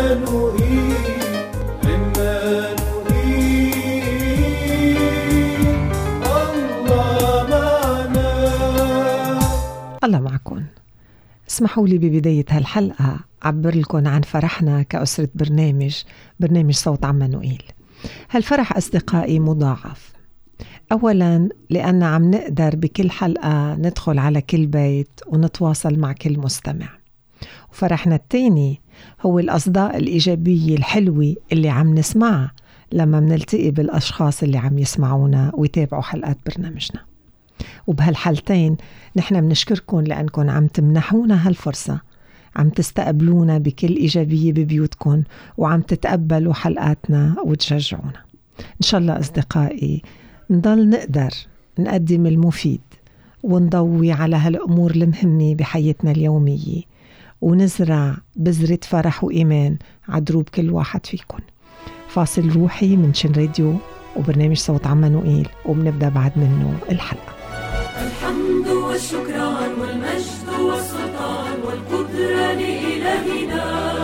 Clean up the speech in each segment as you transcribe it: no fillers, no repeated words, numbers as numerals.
الله معكم. اسمحوا لي ببداية هالحلقة أعبر لكم عن فرحنا كأسرة برنامج صوت عمانوئيل. هالفرح أصدقائي مضاعف، أولاً لأن عم نقدر بكل حلقة ندخل على كل بيت ونتواصل مع كل مستمع، وفرحنا التاني هو الأصداء الإيجابية الحلوة اللي عم نسمعها لما منلتقي بالأشخاص اللي عم يسمعونا ويتابعوا حلقات برنامجنا. وبهالحالتين نحن بنشكركم لأنكم عم تمنحونا هالفرصة، عم تستقبلونا بكل إيجابية ببيوتكم وعم تتقبلوا حلقاتنا وتشجعونا. إن شاء الله أصدقائي نضل نقدر نقدم المفيد ونضوي على هالأمور المهمة بحياتنا اليومية، ونزرع بذرة فرح وإيمان عدروب كل واحد فيكم. فاصل روحي من شن راديو وبرنامج صوت عمانوئيل، وبنبدأ بعد منه الحلقة. الحمد والشكران والمجد والسلطان والقدرة لإلهنا،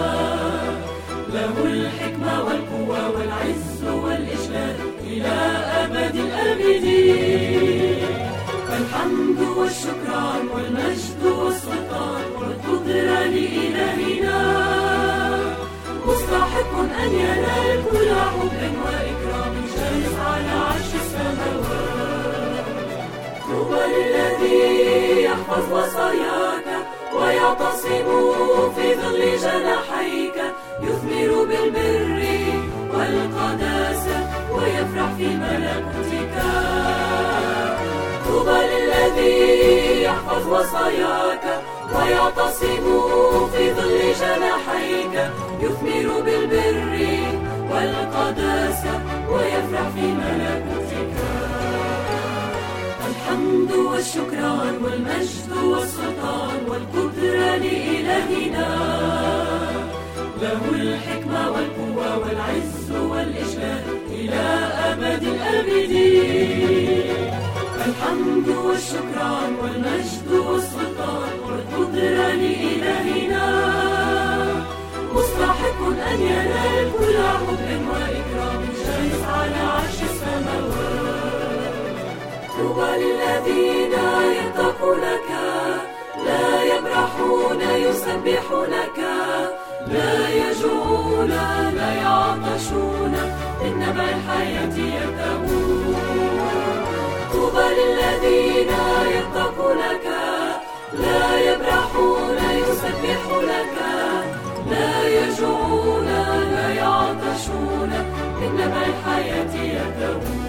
له الحكمة والقوة والعز والإجلال إلى أبد الآبدين. الحمد والشكران والمجد والسلطان والقدرة لإلهنا، مستحق أن ينال كل حب وإكرام جالس على عرش السماوات. طوبى للذي يحفظ وصاياك ويعتصم في ظل جناحيك، يثمر بالبر والقداسة ويفرح في ملكوتك. طوبى للذي يحفظ وصاياك ويعتصم في ظل جناحيك، يثمر بالبر والقداسة ويفرح في ملكوتك. الحمد والشكران والمجد والسلطان والقدرة لإلهنا، له الحكمة والقوة والعز والإجلال إلى أبد الآبدين. الحمد والشكران والمجد والسلطان والقدرة لإلهنا، مستحق أن ينال كل حب وإكرام جالس على عرش السماوات. طوبى للذين يتقونك لا يبرحون يسبحونك، لا يجوعون لا يعطشون، من نبع الحياة يرتوون. طوبى للذين يتقونك لا يبرحون يسبحونك، لا يجوعون لا يعطشون، من نبع الحياة يرتوون.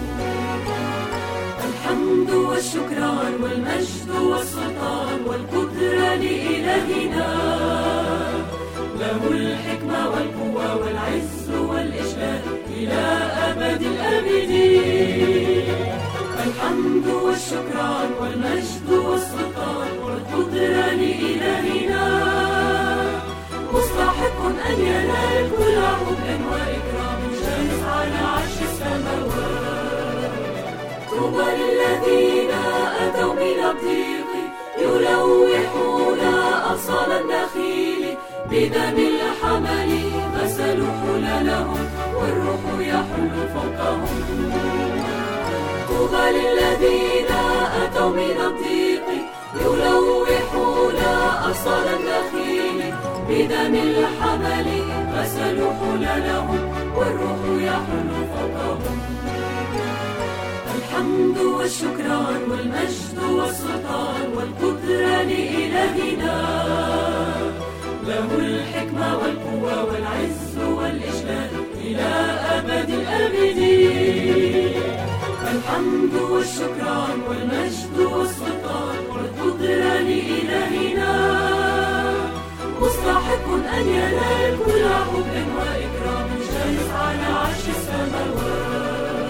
الحمد والشكران والمجد والسلطان والقدرة لإلهنا، له الحكمة والقوة والعز والإجلال إلى أبد الآبدين. الحمد والشكران والمجد والسلطان والقدرة لإلهنا، مستحق أن ينال كل حب وإكرام جالس على عرش السماوات. طوبى للذين أتوا من الضيق يلوحون أغصان النخيل، بدم الحمل غسلوا حللهم والروح يحل فوقهم. طوبى للذين أتوا من الضيق يلوحون أغصان النخيل، بدم الحمل غسلوا حللهم والروح يحل فوقهم. الحمد والشكران والمجد والسلطان والقدرة لإلهنا، له الحكمة والقوة والعز والإجلال إلى أبد الآبدين. الحمد والشكران والمجد والسلطان والقدرة لإلهنا، مستحق أن ينال كل حب وإكرام جالس على عرش السماوات.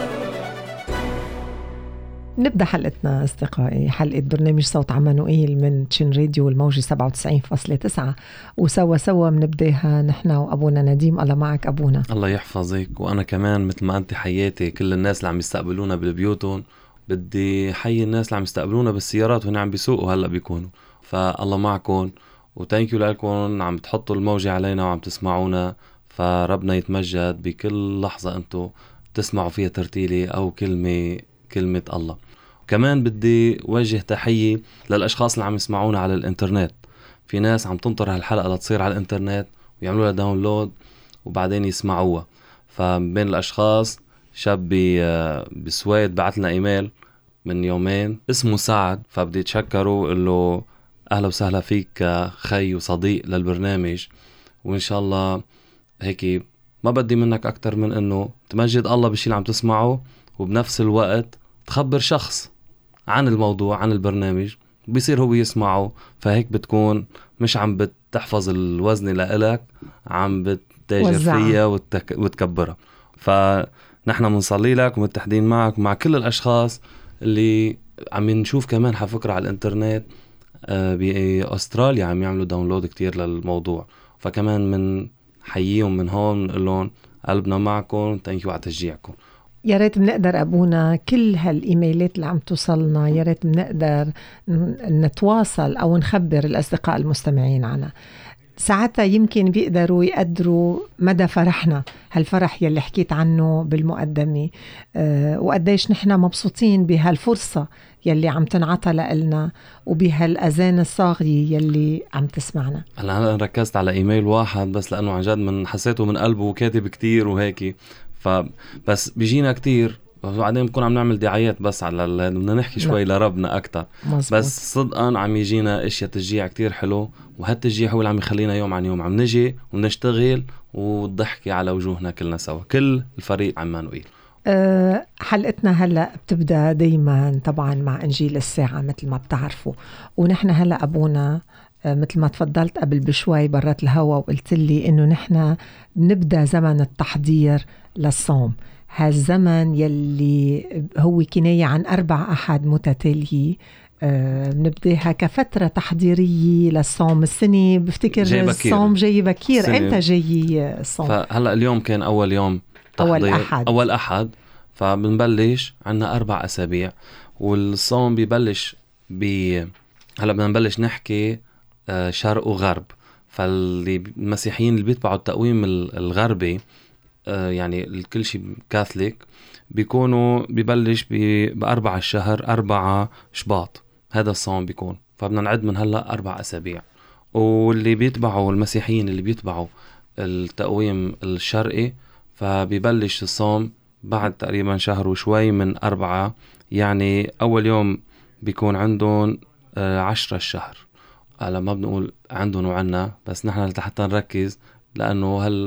نبدأ حلقتنا أصدقائي، حلقة برنامج صوت عمانوئيل من تشن راديو الموجة 97.9، وسوا بنبدأها نحن وأبونا نديم. الله معك أبونا. الله يحفظك، وأنا كمان مثل ما أنت حياتي كل الناس اللي عم يستقبلونا بالبيوتون، بدي حي الناس اللي عم يستقبلونا بالسيارات وهنا عم بيسوقوا هلأ بيكونوا. فالله معكم وتانكيو لكم عم تحطوا الموجة علينا وعم تسمعونا. فربنا يتمجد بكل لحظة أنتوا تسمعوا فيها ترتيلة أو كلمة الله. كمان بدي وجه تحية للأشخاص اللي عم يسمعونا على الإنترنت. في ناس عم تنطر هالحلقة لتصير على الإنترنت ويعملوا لها داونلود وبعدين يسمعوها. فبين الأشخاص شاب بسويد بعت لنا إيميل من يومين اسمه سعد، فبدي أتشكره له أهلا وسهلا فيك خي وصديق للبرنامج، وإن شاء الله هيك ما بدي منك أكتر من أنه تمجد الله بالشي اللي عم تسمعه، وبنفس الوقت تخبر شخص عن الموضوع عن البرنامج بيصير هو يسمعه. فهيك بتكون مش عم بتحفظ الوزن لإلك، عم بتتاجر فيها وتكبرها. فنحن منصلي لك ومتحدين معك مع كل الأشخاص اللي عم نشوف كمان حفكرة على الإنترنت بأستراليا عم يعملوا داونلود كتير للموضوع. فكمان من حييهم من هون نقول لهم قلبنا معكم، تانكيو على تشجيعكم. يا ريت بنقدر أبونا كل هالإيميلات اللي عم توصلنا يا ريت بنقدر نتواصل أو نخبر الأصدقاء المستمعين عنها. ساعتها يمكن بيقدروا يقدروا مدى فرحنا، هالفرح يلي حكيت عنه بالمقدمة، وقديش نحن مبسوطين بهالفرصة يلي عم تنعطى لنا وبهالأذان الصاغية يلي عم تسمعنا. أنا ركزت على إيميل واحد بس لأنه عن جد من حسيته من قلبه وكاتب كتير وهيك، فبس بيجينا كتير وبعدين بكون عم نعمل دعايات بس على بدنا نحكي شوي لربنا أكتر. بس صدقا عم يجينا اشياء تشجيع كتير حلو، وهالتشجيع هو اللي عم يخلينا يوم عن يوم عم نجي ونشتغل والضحكة على وجوهنا كلنا سوا، كل الفريق عمانوئيل. حلقتنا هلأ بتبدأ دايما طبعا مع إنجيل الساعة مثل ما بتعرفوا، ونحن هلأ أبونا مثل ما تفضلت قبل بشوي برات الهوا وقلت لي إنه نحن نبدأ زمن التحضير للصوم، هالزمن يلي هو كناية عن 4 أحد متتالية. نبدأها كفترة تحضيرية للصوم. السنة بفتكر الصوم جاي بكير. أنت جاي الصوم؟ فهلأ اليوم كان أول يوم تحضير، أول أحد، فبنبلش عنا 4 أسابيع، والصوم بيبلش هلأ بدنا نبلش نحكي شرق وغرب. فالمسيحيين اللي بيتبعوا التقويم الغربي يعني الكل شيء كاثوليك بيكونوا بيبلش ب4 الشهر 4 شباط، هذا الصوم بيكون. فبدنا نعد من هلأ 4 أسابيع. واللي بيتبعوا المسيحيين اللي بيتبعوا التقويم الشرقي فبيبلش الصوم بعد تقريبا شهر وشوي من 4، يعني أول يوم بيكون عندهم 10 الشهر. على ما بنقول عندهم وعنا، بس نحن حتى نركز لأنه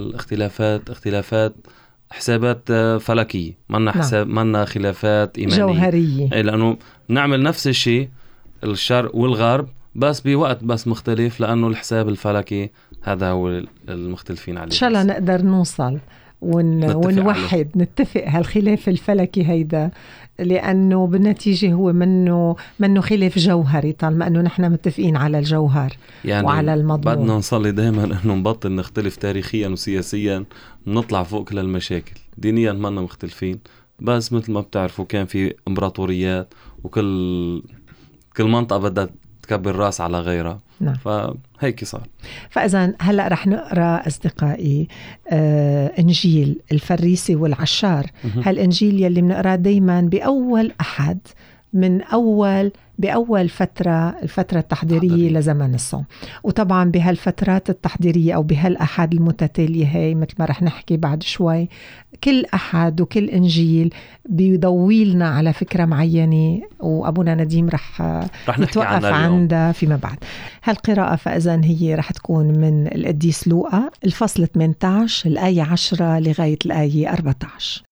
اختلافات حسابات فلكية، منا حساب منا خلافات إيمانية جوهرية، لأنه نعمل نفس الشيء الشرق والغرب بس بوقت بس مختلف، لأنه الحساب الفلكي هذا هو المختلفين عليه. إن شاء الله نقدر نوصل ونوحد نتفق هالخلاف الفلكي هيدا، لأنه بالنتيجة هو منه خلاف جوهري طالما أنه نحن متفقين على الجوهر يعني وعلى المضمون. بدنا نصلي دائما أنه نبطل نختلف تاريخيا وسياسيا، نطلع فوق كل المشاكل. دينيا ما مختلفين، بس مثل ما بتعرفوا كان في إمبراطوريات وكل منطقة بدها تكبر راس على غيرها. نعم. فهيك صار. فإذا هلأ رح نقرأ أصدقائي إنجيل الفريسي والعشار. هالإنجيل يلي بنقرأ دايما بأول أحد من بأول الفترة التحضيرية لزمن الصوم. وطبعا بهالفترات التحضيرية أو بهالأحد المتتالية هاي مثل ما رح نحكي بعد شوي، كل أحد وكل إنجيل بيضويلنا على فكرة معينة، وأبونا نديم رح نتوقف عندها فيما بعد. هالقراءة فإذن هي رح تكون من القديس لوقا الفصل 18 الآية 10 لغاية الآية 14.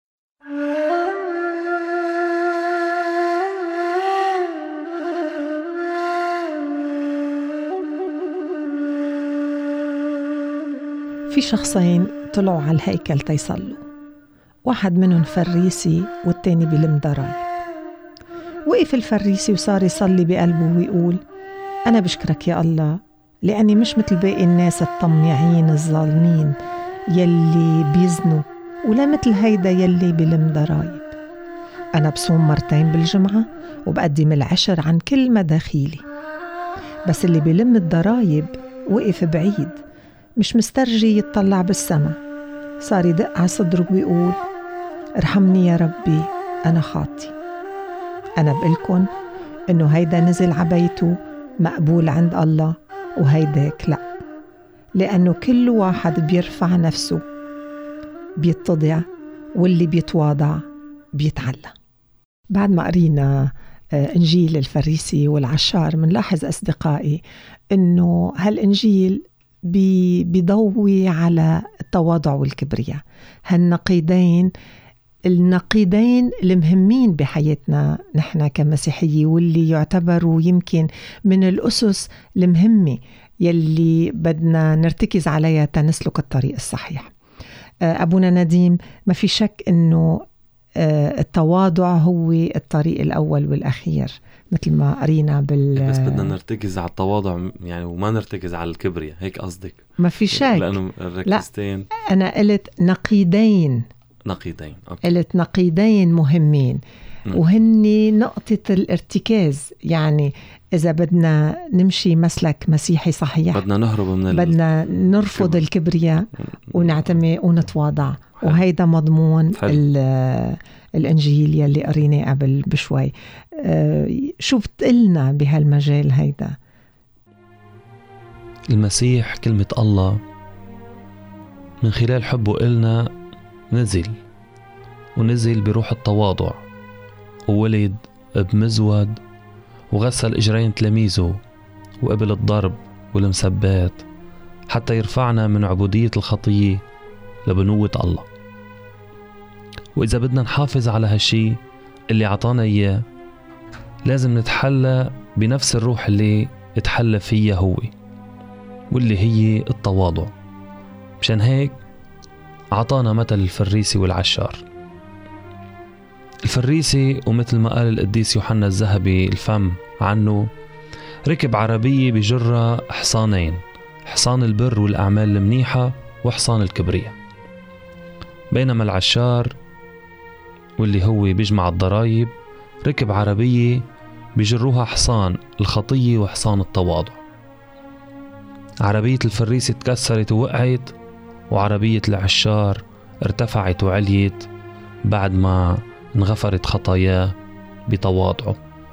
في شخصين طلعوا على الهيكل تيصلوا، واحد منهم فريسي والتاني بلم ضرايب. وقف الفريسي وصار يصلي بقلبه ويقول: أنا بشكرك يا الله لأني مش مثل باقي الناس الطميعين الظالمين يلي بيزنوا، ولا مثل هيدا يلي بلم ضرايب. أنا بصوم 2 بالجمعة وبقدم العشر عن كل مداخيلي. بس اللي بلم الضرايب وقف بعيد، مش مسترجي يتطلع بالسما، صار يدق على صدره ويقول ارحمني يا ربي أنا خاطي. أنا بقلكن إنه هيدا نزل عبيته مقبول عند الله وهيداك لأ، لأنه كل واحد بيرفع نفسه بيتضع، واللي بيتواضع بيتعلى. بعد ما قرينا إنجيل الفريسي والعشار منلاحظ أصدقائي إنه هالإنجيل بيضوي على التواضع والكبرياء، هالنقيضين المهمين بحياتنا نحن كمسيحية، واللي يعتبروا يمكن من الأسس المهمة يلي بدنا نرتكز عليها تنسلك الطريق الصحيح. أبونا نديم، ما في شك إنه التواضع هو الطريق الأول والأخير مثل ما قرينا بس بدنا نرتكز على التواضع يعني، وما نرتكز على الكبرياء، هيك قصدك؟ ما في شك، لأنه الركزتين. لا، أنا قلت نقيضين. أوكي. قلت نقيضين مهمين وهني نقطة الارتكاز. يعني إذا بدنا نمشي مسلك مسيحي صحيح بدنا نهرب بدنا نرفض الكبرياء ونعتمد ونتواضع. وهيدا مضمون الإنجيل يلي قريناه قبل بشوي. شو بتقلنا بهالمجال هيدا؟ المسيح كلمة الله من خلال حبه إلنا نزل بروح التواضع، وولد بمزود وغسل إجرين تلاميذه وقبل الضرب والمسبات حتى يرفعنا من عبودية الخطية لبنوة الله. وإذا بدنا نحافظ على هالشي اللي عطانا إياه لازم نتحلى بنفس الروح اللي اتحلى فيها هو، واللي هي التواضع. مشان هيك عطانا مثل الفريسي والعشار. الفريسي، ومثل ما قال القديس يوحنا الذهبي الفم عنه، ركب عربية بجرة حصانين، حصان البر والأعمال المنيحة وحصان الكبرياء. بينما العشار واللي هو بيجمع الضرايب ركب عربية بجروها حصان الخطية وحصان التواضع. عربية الفريسي اتكسرت ووقعت، وعربية العشار ارتفعت وعليت بعد ما انغفرت خطاياه بتواضعه.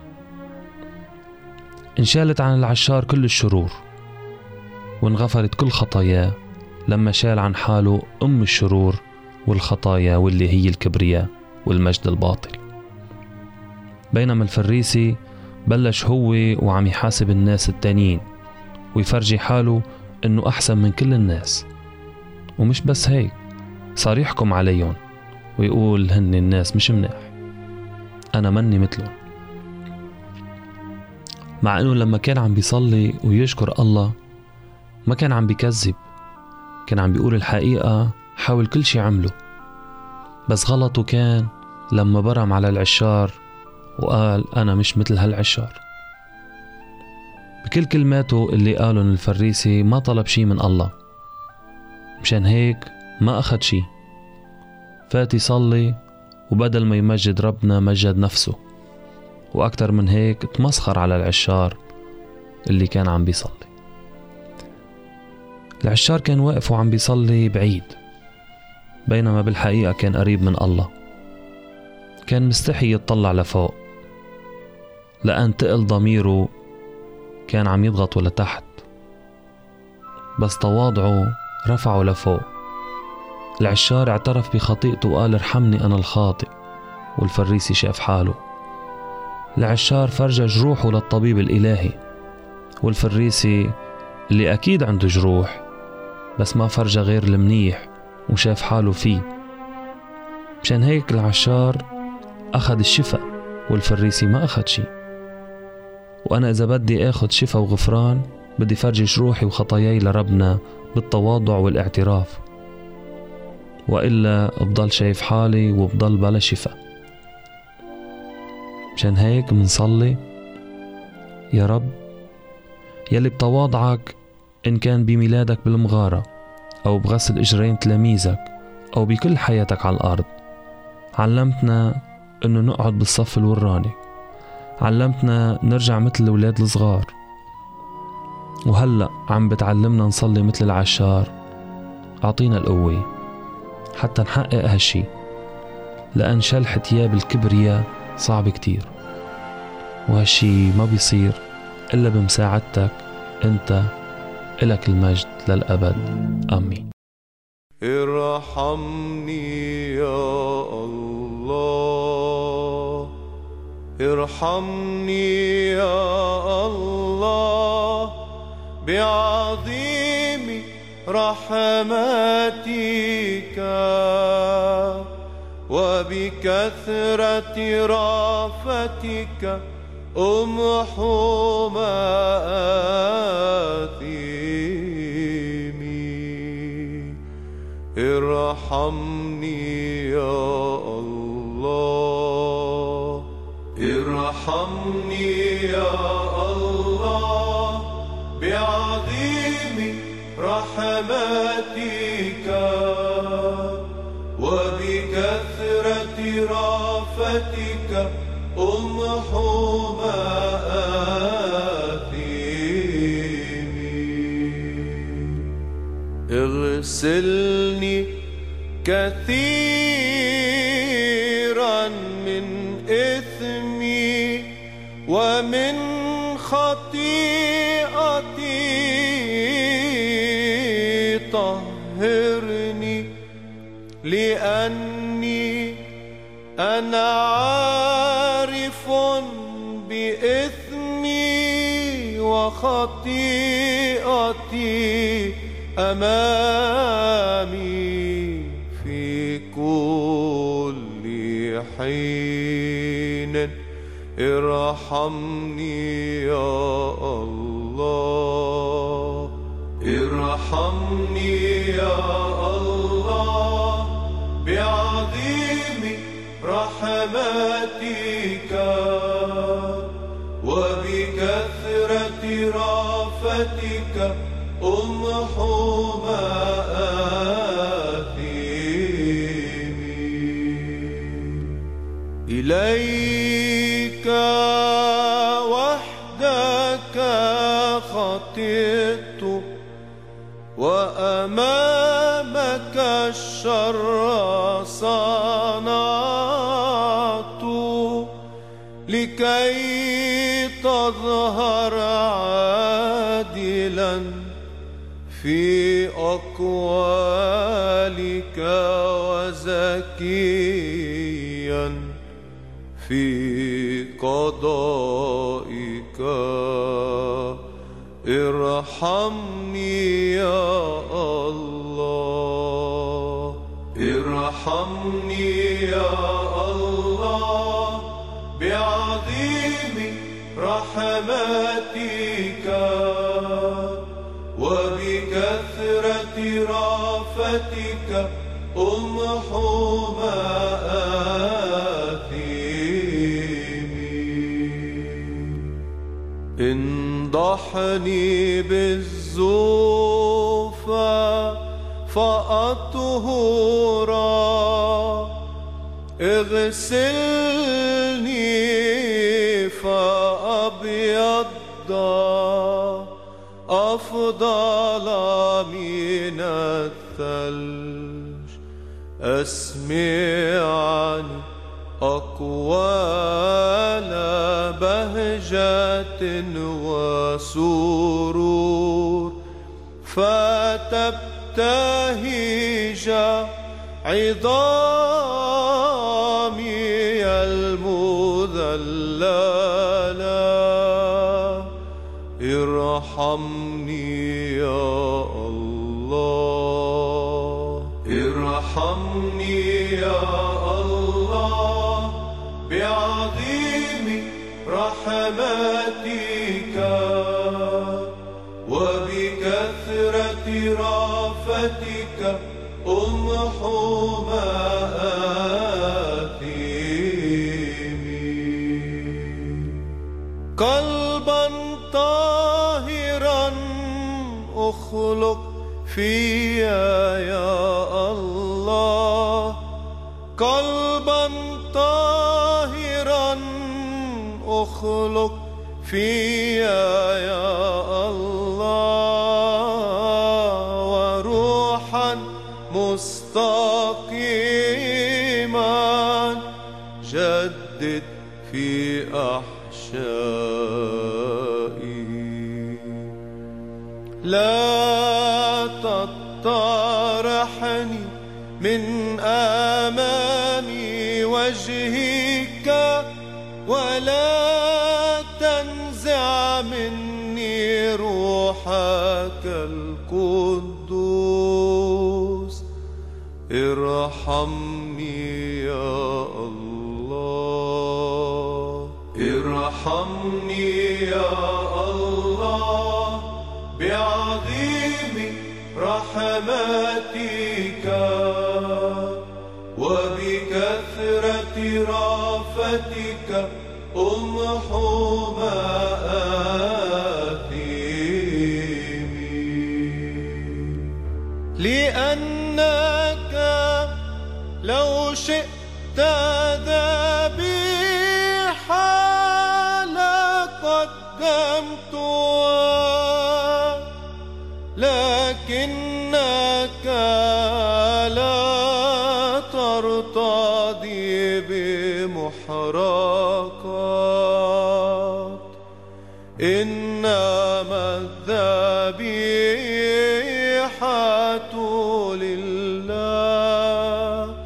انشالت عن العشار كل الشرور وانغفرت كل خطاياه لما شال عن حاله أم الشرور والخطايا واللي هي الكبرياء والمجد الباطل. بينما الفريسي بلش هو وعم يحاسب الناس التانيين ويفرجي حاله انه احسن من كل الناس، ومش بس هيك، صار يحكم عليهم ويقول هن الناس مش منيح، انا مني مثلهم. مع انه لما كان عم بيصلي ويشكر الله ما كان عم بيكذب، كان عم بيقول الحقيقة حاول كل شي عمله. بس غلطه كان لما برم على العشار وقال أنا مش مثل هالعشار. بكل كلماته اللي قالن الفريسي ما طلب شي من الله، مشان هيك ما أخد شي، فات يصلي وبدل ما يمجد ربنا مجد نفسه، وأكتر من هيك تمسخر على العشار اللي كان عم بيصلي. العشار كان واقف وعم بيصلي بعيد، بينما بالحقيقة كان قريب من الله. كان مستحي يتطلع لفوق لأن تقل ضميره كان عم يضغط لتحت، بس تواضعه رفعه لفوق. العشار اعترف بخطيئته وقال ارحمني أنا الخاطئ، والفريسي شاف حاله. العشار فرجى جروحه للطبيب الإلهي، والفريسي اللي أكيد عنده جروح بس ما فرجى غير المنيح وشاف حاله فيه. مشان هيك العشار أخذ الشفاء والفريسي ما أخذ شي. وأنا إذا بدي أخذ شفاء وغفران بدي فرجي جروحي وخطاياي لربنا بالتواضع والاعتراف، وإلا أفضل شايف حالي وبضل بلا شفاء. مشان هيك منصلي يا رب يلي بتواضعك إن كان بميلادك بالمغارة أو بغسل إجرين تلاميذك أو بكل حياتك على الأرض، علمتنا إنه نقعد بالصف الوراني، علمتنا نرجع مثل الأولاد الصغار، وهلأ عم بتعلمنا نصلي مثل العشار. أعطينا القوة حتى نحقق هالشي، لأن شلح ثياب الكبرياء صعب كتير، وهالشي ما بيصير إلا بمساعدتك أنت. إلك المجد للأبد، آمين. ارحمني يا الله، ارحمني يا الله، بعظيم رحمتك وبكثرة رافتك أمحو مآثمي. ارحمني يا الله، ارحمني يا الله، بعظيم رحمتك وبكثرة رافتك أمحو مآثمي. اغسلني كثيرا من إثمي ومن خطيئتي، طهرني لأني أنا عارف بإثمي وخطيئتي أمامي في كل حين. ارحمني يا الله، ارحمني يا الله، بعظيم رحمتك وبكثرة رافتك أمحو مآثمي. إليك وحدك خطئت وأمامك الشر صنعت، لكي تظهر عادلا في أقوالك وزكيا في قضائك. ارحمني يا الله، ارحمني يا الله، بعظيم رحمتك وبكثرة رافتك أمحو مآثمي. انضحني بالزوفى فأطهرا، اغسلني فأبيض أفضل من الثلج. أسمعني أقوال بهجة وسرور، فتبتهج عظامي المذللة. ارحمني يا الله، ارحمني يا الله، بعظيم رحمتك وبكثرة رافتك أمحو مآثمي. قلبا طاهرا أخلق فيا يا الله، قلبا طاهرا أخلق فيا يا الله، وروحا مستقيما جدد في أحشائي. لا تطرحني من أمام وجهك ولا تنزع مني روحك القدوس. ارحمني يا الله، ارحمني يا الله بعظيم رحمتك وبكثرة رافتك امحو مآثمي. لأنك لو شئت ذبيحة لقدمتها، لكنك لا ترتضي بمحرقات، إنما الذبيحة لله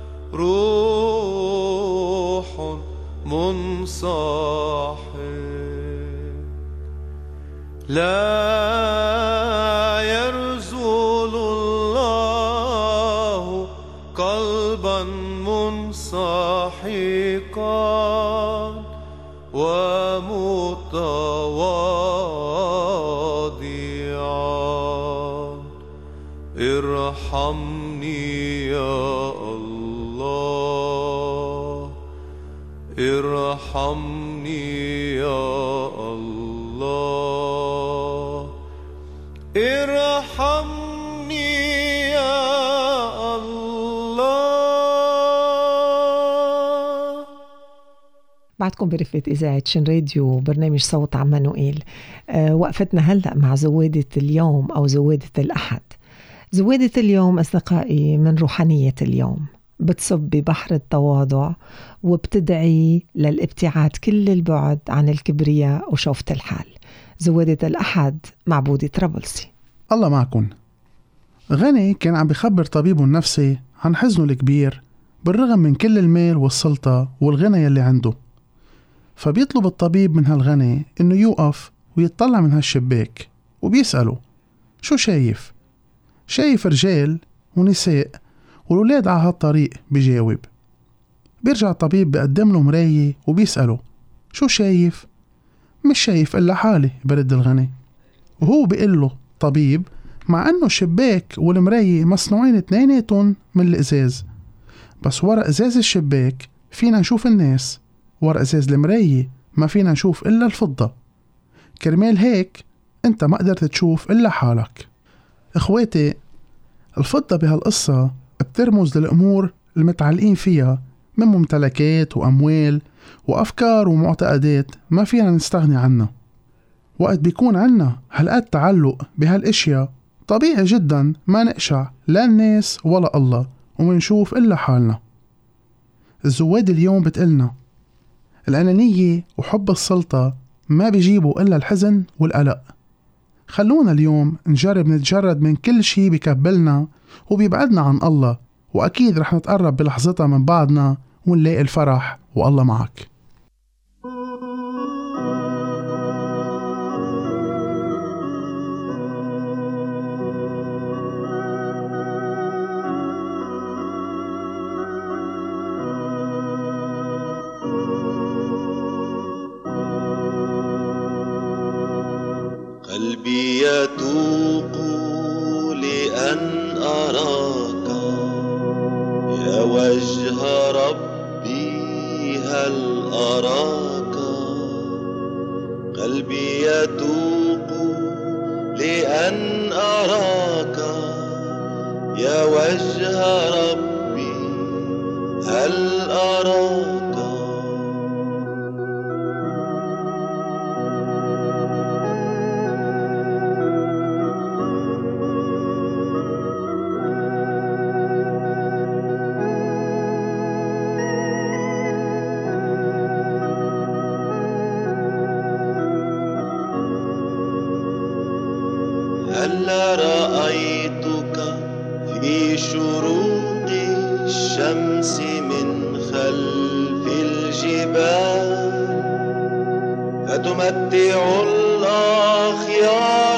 روح منصاحب. لا يرزل الله قلبا منسحقا ومتواضعا. ارحمني يا الله، ارحمني يا الله، ارحمني يا الله. بعدكم برفقة إذاعة شن راديو برنامج صوت عمانوئيل. وقفتنا هلأ مع زوادة اليوم أو زوادة الأحد. زوادة اليوم أصدقائي من روحانية اليوم، بتصب ببحر التواضع وبتدعي للابتعاد كل البعد عن الكبرياء وشوفة الحال. زوادة الأحد معبودة طرابلسي. الله معكن. غني كان عم بخبر طبيبه النفسي عن حزنه الكبير بالرغم من كل المال والسلطة والغنى يلي عنده. فبيطلب الطبيب من هالغني إنه يوقف ويطلع من هالشباك، وبيسأله شو شايف؟ شايف رجال ونساء والولاد على هالطريق. بيجاوب. بيرجع الطبيب بيقدم له مراية وبيسأله شو شايف؟ مش شايف إلا حالي، برد الغني. وهو بيقول له طبيب مع أنه الشباك والمراية مصنوعين اثنيناتهم من الإزاز، بس ورا إزاز الشباك فينا نشوف الناس، ورا إزاز المراية ما فينا نشوف إلا الفضة. كرمال هيك أنت ما قدرت تشوف إلا حالك. إخواتي، الفضة بهالقصة بترمز للأمور المتعلقين فيها من ممتلكات وأموال وأفكار ومعتقدات ما فينا نستغني عنها. وقت بيكون عنا هالقد تعلق بهالاشياء طبيعي جدا ما نقشع لا الناس ولا الله ومنشوف إلا حالنا. الزواد اليوم بتقلنا الأنانية وحب السلطة ما بيجيبوا إلا الحزن والقلق. خلونا اليوم نجرب نتجرد من كل شي بيكبلنا وبيبعدنا عن الله، وأكيد رح نتقرب بلحظتها من بعضنا ونلاقي الفرح والله معك. قلبي يتوق لأن أراك يا وجه ربي، هل أراك؟ قلبي يتوق لأن أراك يا وجه ربي، هل أراك؟ الشمس من خلف الجبال فتمتع الأخيار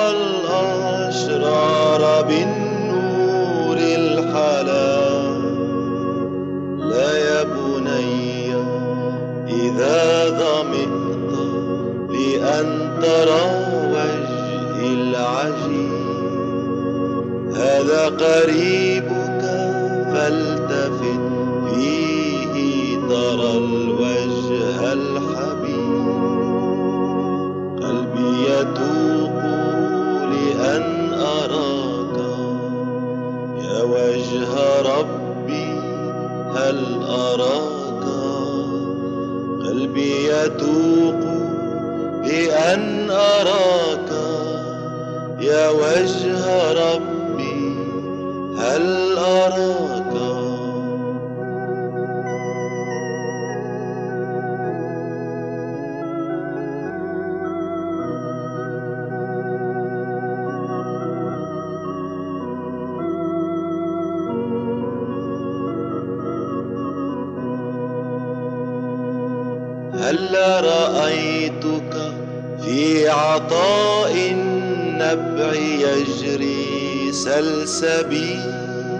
والأشرار بالنور الحلال. لا يا بني إذا ظمئت لأن ترى وجهي العجيب هذا قريبك فالتفت فيه ترى الوجه الحبيب. قلبي يتوق لأن أراك يا وجه ربي هل أراك. قلبي يتوق لأن أراك يا وجه ربي هل أراك. هلا رأيتك في عطاء النبع يجري سلسبيل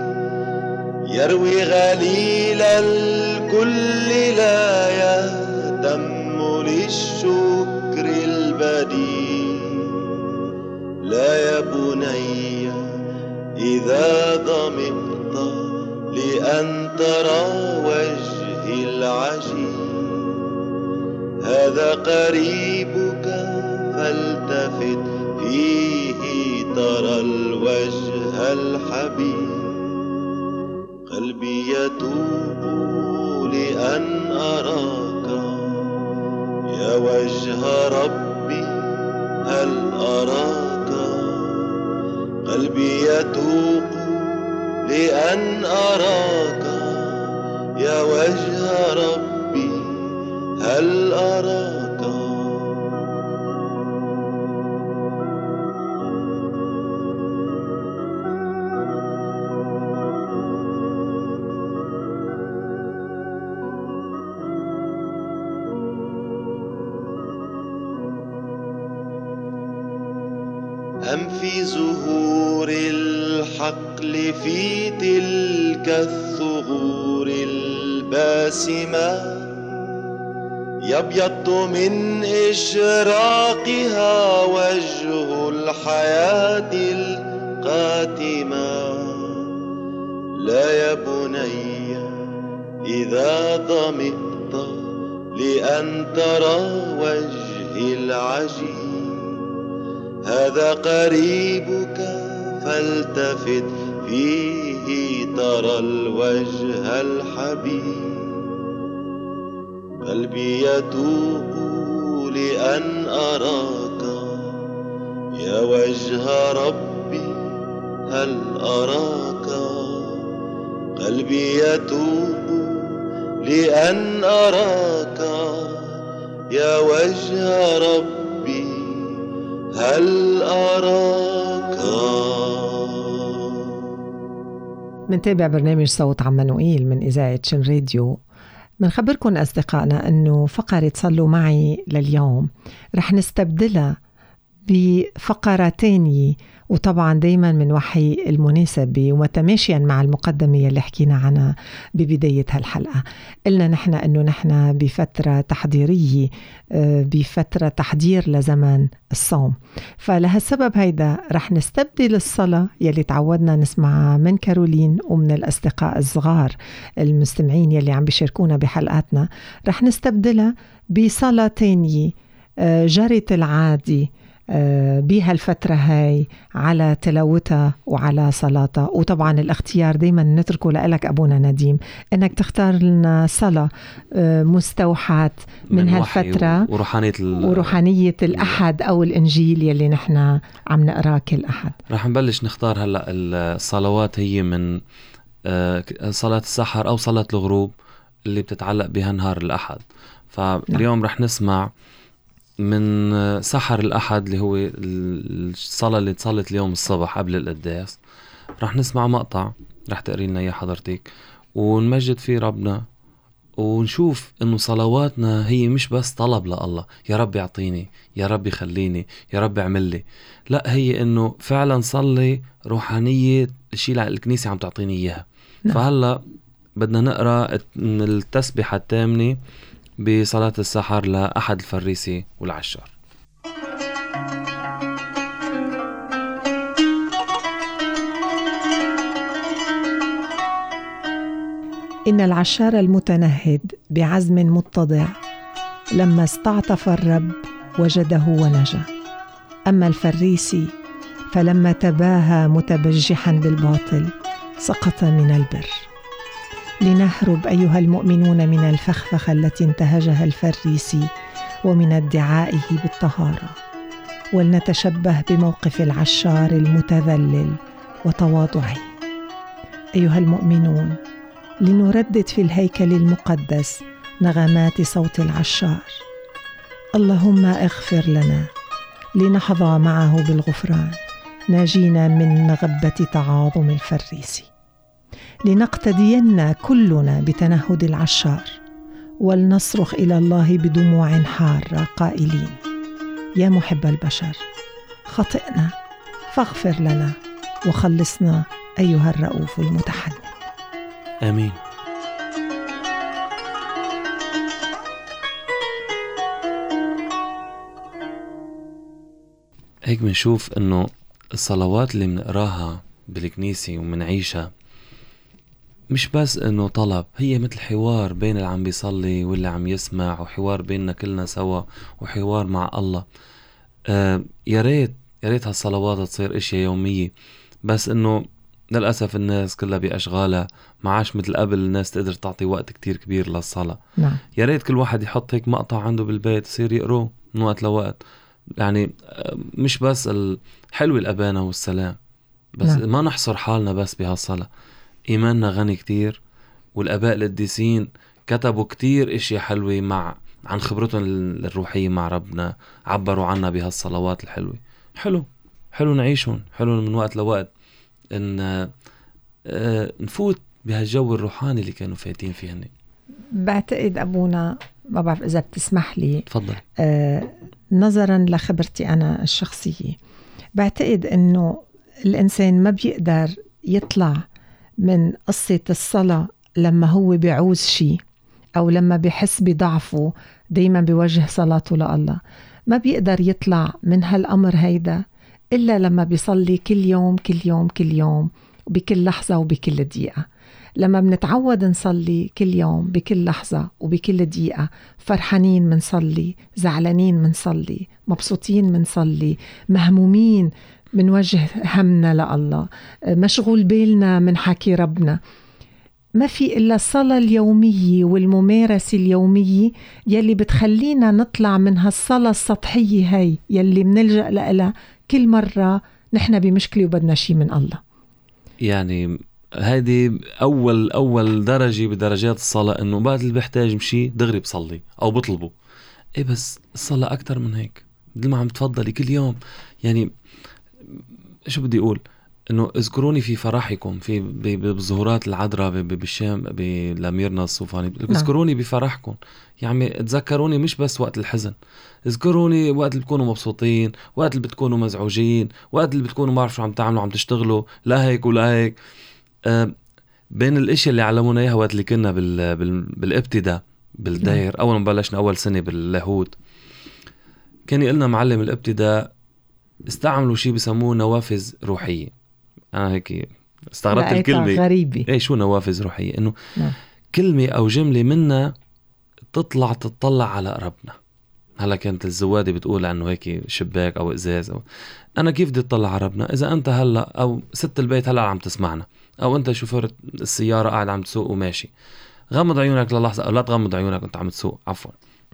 يروي غليل الكل لا يهتم للشكر البديل. لا يا بني إذا ضمئت لأن ترى وجهي العجيب هذا قريبك فالتفت فيه ترى الوجه الحبيب. قلبي يتوب لأن أراك يا وجه ربي هل أراك. قلبي يتوب لأن أراك يا وجه ربي هل أراك. أم في زهور الحقل في تلك الثغور الباسمة يبيض من إشراقها وجه الحياة القاتمة. لا يا بني إذا ضمئت لأن ترى وجهي العجيب هذا قريبك فالتفت فيه ترى الوجه الحبيب. قلبي يتوب لأن أراك يا وجه ربي هل أراك. قلبي يتوب لأن أراك يا وجه ربي هل أراك. منتابع برنامج صوت عمانوئيل من إذاعة شن راديو. منخبركن أصدقائنا أنه فقرة صلوا معي لليوم رح نستبدلها بفقرة تانية، وطبعا دايما من وحي المناسبة وتماشيا مع المقدمة اللي حكينا عنها ببداية هالحلقة. قلنا نحن أنه نحن بفترة تحضيرية، بفترة تحضير لزمن الصوم، فلهالسبب هيدا رح نستبدل الصلاة يلي تعودنا نسمعها من كارولين ومن الأصدقاء الصغار المستمعين يلي عم بيشاركونا بحلقاتنا، رح نستبدلها بصلاة تانية جرت العادي بهالفترة هاي على تلاوتها وعلى صلاتها. وطبعا الاختيار دايما نتركه لك أبونا نديم، أنك تختار لنا صلاة مستوحاة من هالفترة وروحانية الأحد أو الإنجيل يلي نحن عم نقراه كل أحد. رح نبلش نختار هلأ الصلوات، هي من صلاة السحر أو صلاة الغروب اللي بتتعلق بها نهار الأحد. فاليوم رح نسمع من سحر الأحد اللي هو الصلاة اللي تصلت اليوم الصبح قبل القداس. رح نسمع مقطع رح تقري لنا إياه حضرتك، ونمجد فيه ربنا، ونشوف انه صلواتنا هي مش بس طلب لله، يا رب يعطيني، يا رب يخليني، يا رب اعمل لي، لا، هي انه فعلا صلي روحانية الشيء اللي الكنيسة عم تعطيني اياها. نعم. فهلا بدنا نقرأ من التسبيحة الثامنة بصلاة السحر لأحد الفريسي والعشار. إن العشار المتنهد بعزم متضع لما استعطف الرب وجده ونجا. أما الفريسي فلما تباهى متبجحا بالباطل سقط من البر. لنهرب أيها المؤمنون من الفخفخة التي انتهجها الفريسي ومن ادعائه بالطهارة، ولنتشبه بموقف العشار المتذلل وتواضعه. أيها المؤمنون، لنردد في الهيكل المقدس نغمات صوت العشار. اللهم اغفر لنا، لنحظى معه بالغفران، ناجينا من مغبة تعاظم الفريسي. لنقتدين كلنا بتنهد العشار، ولنصرخ إلى الله بدموع حارة قائلين: يا محب البشر، خطئنا فاغفر لنا وخلصنا أيها الرؤوف المتحنن. آمين. هيك بنشوف انه الصلوات اللي بنقراها بالكنيسة ومنعيشها مش بس انه طلب، هي مثل حوار بين اللي عم بيصلي واللي عم يسمع، وحوار بيننا كلنا سوا، وحوار مع الله. يا ريت هالصلوات تصير اشياء يومية، بس انه للأسف الناس كلها بأشغالها، معاش مثل قبل الناس تقدر تعطي وقت كتير كبير للصلاة. نعم. يا ريت كل واحد يحط هيك مقطع عنده بالبيت يصير يقروه من وقت لوقت. يعني مش بس الحلو الأبانة والسلام، بس نعم. ما نحصر حالنا بس بهالصلاة. إيماننا غني كتير، والآباء القديسين كتبوا كتير إشياء حلوة عن خبرتهم الروحية مع ربنا، عبروا عنا بهالصلوات الحلوة. حلو نعيشهم، حلو من وقت لوقت إن نفوت بهالجو الروحاني اللي كانوا فايتين فيه هني. بعتقد أبونا، ما بعرف إذا بتسمح لي، تفضل. نظرا لخبرتي أنا الشخصية، بعتقد أنه الإنسان ما بيقدر يطلع من قصة الصلاة لما هو بيعوز شيء أو لما بيحس بضعفه دايما بيوجه صلاته لله. ما بيقدر يطلع من هالأمر هيدا إلا لما بيصلي كل يوم كل يوم كل يوم، بكل لحظة وبكل دقيقة. لما بنتعود نصلي كل يوم بكل لحظة وبكل دقيقة، فرحانين منصلي، زعلانين منصلي، مبسوطين منصلي، مهمومين منوجه همنا لله، مشغول بالنا من حكي ربنا. ما في إلا الصلاة اليومية والممارسة اليومية يلي بتخلينا نطلع من هالصلاة السطحية هاي يلي بنلجأ لها كل مرة نحن بمشكلة وبدنا شي من الله. يعني هذه أول درجة بدرجات الصلاة، إنه بعد اللي بيحتاج مشي دغري بصلي أو بطلبه. إيه بس الصلاة أكتر من هيك، مثل ما عم تفضلي كل يوم. يعني شو بدي أقول، إنه اذكروني في فرحكم، في بظهورات العذراء بالشام لأميرنا الصوفاني، اذكروني بفرحكم. يعني تذكروني مش بس وقت الحزن، اذكروني وقت اللي بتكونوا مبسوطين، وقت اللي بتكونوا مزعوجين، وقت اللي بتكونوا ما بعرف شو عم تعملوا، عم تشتغلوا لا هيك ولا هيك. بين الاشياء اللي علمونا اياها وقت اللي كنا بالابتداء بالداير، اول ما بلشنا اول سنه باللاهوت، كان يقلنا معلم الابتداء استعملوا شيء بسموه نوافذ روحيه. انا هيك استغربت الكلمه غريبه. ايه شو نوافذ روحيه؟ انه كلمه او جمله منا تطلع على ربنا. هلا كانت الزوادة بتقول عنه هيك شباك او ازاز أو انا كيف بدي اطلع على ربنا؟ اذا انت هلا او ست البيت هلا عم تسمعنا، او انت شوفير السياره قاعد عم تسوق وماشي، غمض عيونك للحظه، او لا تغمض عيونك وانت عم تسوق، عفوا.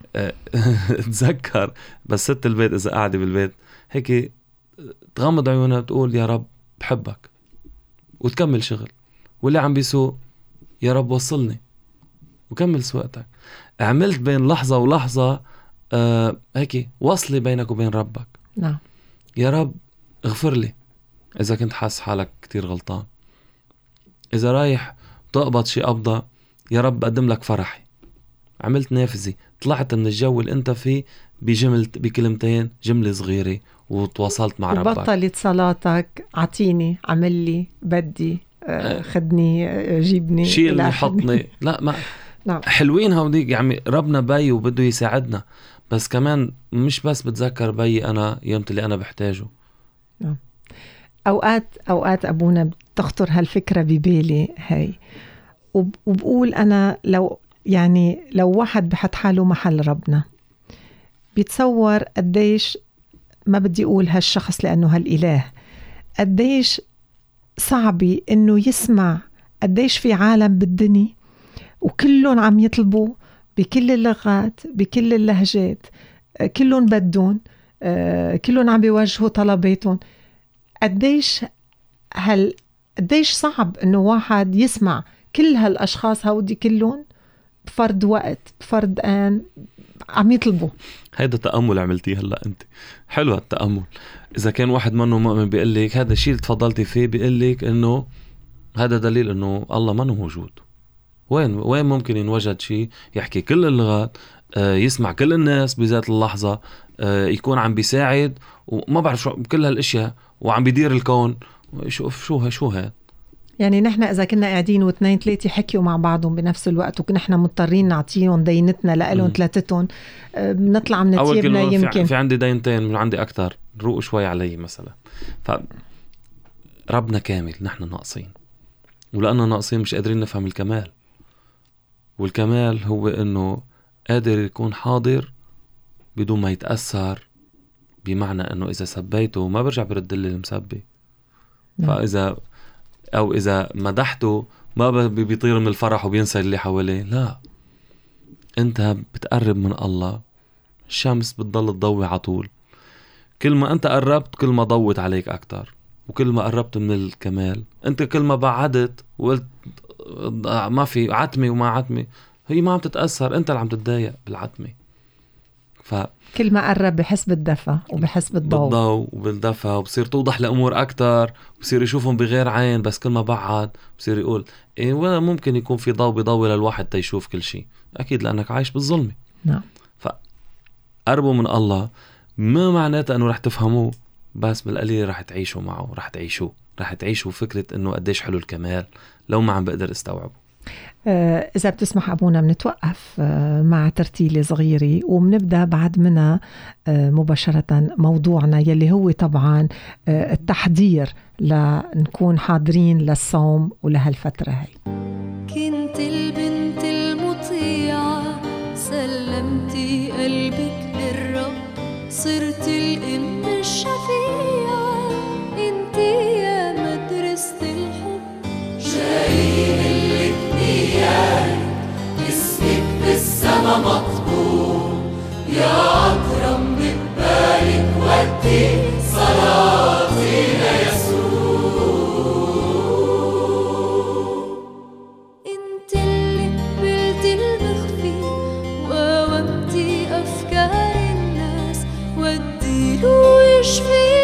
تذكر بس ست البيت اذا قاعده بالبيت هيك تغمض عيونها تقول يا رب بحبك وتكمل شغل، واللي عم بيسوق يا رب وصلني وكمل سواقتك. عملت بين لحظه ولحظه هيك وصلي بينك وبين ربك. نعم. يا رب اغفر لي إذا كنت حاس حالك كتير غلطان، إذا رايح تقبض شي قبضة، يا رب أقدم لك فرحي. عملت نافذة، طلعت من الجو اللي انت فيه بكلمتين، جملة صغيرة، وتواصلت مع ربك. وبطلت صلاتك عطيني، عمل لي، بدي، خدني، جيبني، شيء اللي حطني. لا ما نعم. حلوين هوديك، يعني ربنا بي وبده يساعدنا، بس كمان مش بس بتذكر بي أنا يومت اللي أنا بحتاجه. نعم. أوقات أبونا بتخطر هالفكرة ببالي هاي، وبقول أنا لو واحد بحط حاله محل ربنا، بيتصور قديش، ما بدي أقول هالشخص لأنه هالإله، قديش صعبي إنه يسمع قديش في عالم بالدنيا وكلهم عم يطلبوا بكل اللغات بكل اللهجات، كلهم بدون، كلهم عم بيوجهوا طلباتهم. قديش صعب إنه واحد يسمع كل هالأشخاص هودي كلهم بفرد وقت، بفرد آن عم يطلبوا. هيدا تأمل عملتيه هلأ أنت، حلوة التأمل. إذا كان واحد منه مؤمن بيقول لك هذا الشيء اللي تفضلتي فيه، بيقول لك إنه هذا دليل إنه الله منه موجود. وين ممكن ينوجد شيء يحكي كل اللغات، يسمع كل الناس بذات اللحظة، يكون عم بيساعد وما بعرف شو كل هالاشياء، وعم بيدير الكون. شو هاد؟ يعني نحن إذا كنا قاعدين واثنين ثلاثة حكيوا مع بعضهم بنفس الوقت، ونحن مضطرين نعطيهم دينتنا لألهم ثلاثتهم، بنطلع من تيابنا. يمكن في عندي دينتين، من عندي أكتر، روقوا شوي علي مثلا. فربنا كامل، نحن ناقصين، ولأننا ناقصين مش قادرين نفهم الكمال. والكمال هو إنه قادر يكون حاضر بدون ما يتأثر، بمعنى إنه إذا سبيته ما برجع برد لي المسبي. إذا مدحته ما بيطير من الفرح وبينسى اللي حواليه. لا، أنت بتقرب من الله، الشمس بتضل تضوي عطول. كل ما أنت قربت كل ما ضوت عليك أكتر، وكل ما قربت من الكمال. أنت كل ما بعدت وقلت ما في عتمة وما عتمة، هي ما عم تتأثر، أنت اللي عم تتضايق بالعتمة. كل ما قرب بحس بالدفى وبحس بالضوء وبالدفى، وبصير توضح لأمور أكتر، وبصير يشوفهم بغير عين. بس كل ما بعد بصير يقول ولا ممكن يكون في ضوء بيضوي للواحد تيشوف كل شيء. أكيد لأنك عايش بالظلمة. نعم. فقربوا من الله ما معناته أنه رح تفهموه، بس بالقليل رح تعيشوا معه، رح تعيشوا فكرة أنه قديش حلو الكمال لو ما عم بقدر استوعبه. إذا بتسمح أبونا بنتوقف مع ترتيلة صغيرة، وبنبدأ بعد منها مباشرة موضوعنا يلي هو طبعا التحضير لنكون حاضرين للصوم ولهالفترة هاي. كنت البنت المطيعة، سلمتي قلبك للرب، صرت الأم الشفيعة، انتي يا مدرسة الحب. شايل الاتنيان، اسمك بالسما مطبوع، يا عطرة بقبالك ودي صلاتي ليسوع. انت اللي قبلتي المخفي وقومتي أفكار الناس، ودي له يشفي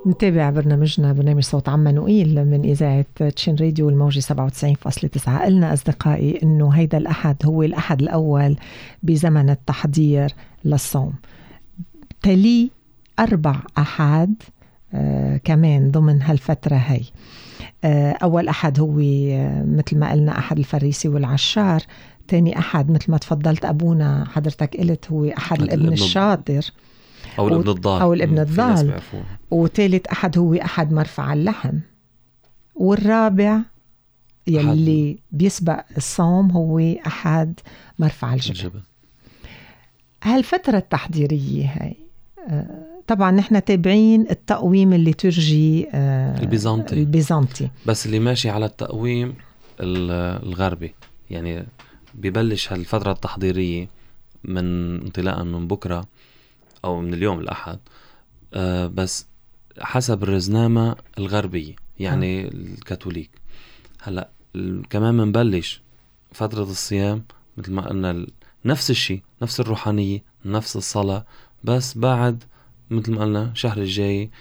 نتابع برنامجنا برنامج صوت عمانوئيل من إذاعة تشين راديو الموجة 97.9. قلنا أصدقائي أنه هيدا الأحد هو الأحد الأول بزمن التحضير للصوم، تلي 4 أحد كمان ضمن هالفترة هاي. أول أحد هو مثل ما قلنا أحد الفريسي والعشار. تاني أحد مثل ما تفضلت أبونا حضرتك قلت هو أحد الابن الشاطر أو الابن الضال، أو الابن الضال. وثالث أحد هو أحد مرفع اللحم. والرابع يلي بيسبق الصوم هو أحد مرفع الجبن. هالفترة التحضيرية هاي طبعا نحن تابعين التقويم الليتورجي البيزنطي، بس اللي ماشي على التقويم الغربي. يعني بيبلش هالفترة التحضيرية من انطلاقا من بكرة أو من اليوم الأحد، بس حسب الرزنامة الغربية يعني الكاثوليك. هلأ كمان منبلش فترة الصيام مثل ما قلنا نفس الشيء، نفس الروحانية، نفس الصلاة، بس بعد مثل ما قلنا شهر الجاي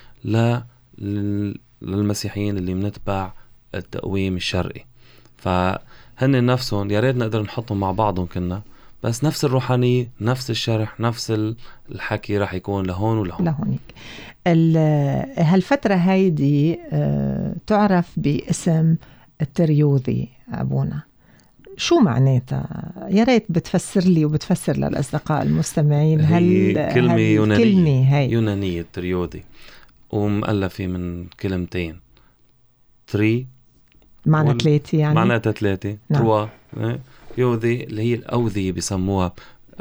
للمسيحيين اللي منتبع التقويم الشرقي. فهن نفسهم يا ريت نقدر نحطهم مع بعضهم كنا، بس نفس الروحانية، نفس الشرح، نفس الحكي راح يكون لهون ولهون لهونيك. هالفترة هيدي تعرف باسم التريوذي أبونا. شو معناتها؟ يا ريت بتفسر لي وبتفسر للأصدقاء المستمعين. كلمة يونانية التريوذي، ومؤلفة من كلمتين. تري معنى 3 يعني معناتها 3. نعم. تروا يوذي اللي هي الأوذية بيسموها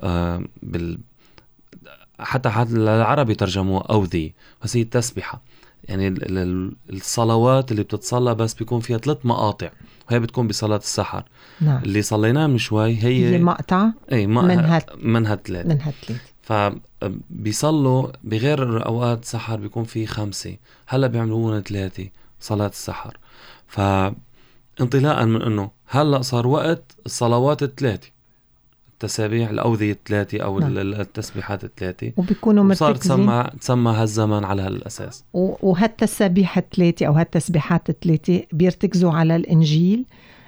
حتى العربي ترجموها أوذية، بس هي التسبحة. يعني الصلوات اللي بتتصلى بس بيكون فيها 3 مقاطع، وهي بتكون بصلاة السحر. نعم. اللي صليناه من شوي هي مقطع منها 3. فبيصلوا بغير أوقات سحر بيكون في 5، هلا بيعملونا 3 صلاة السحر. فانطلاقا من انه هلا صار وقت الصلوات 3، التسابيح الأوذية 3 أو التسبيحات 3، وبيكونوا مرتكزين. تسمى هالزمن على هالأساس. وهالتسابيح 3 أو هالتسبيحات 3 بيرتكزوا على الإنجيل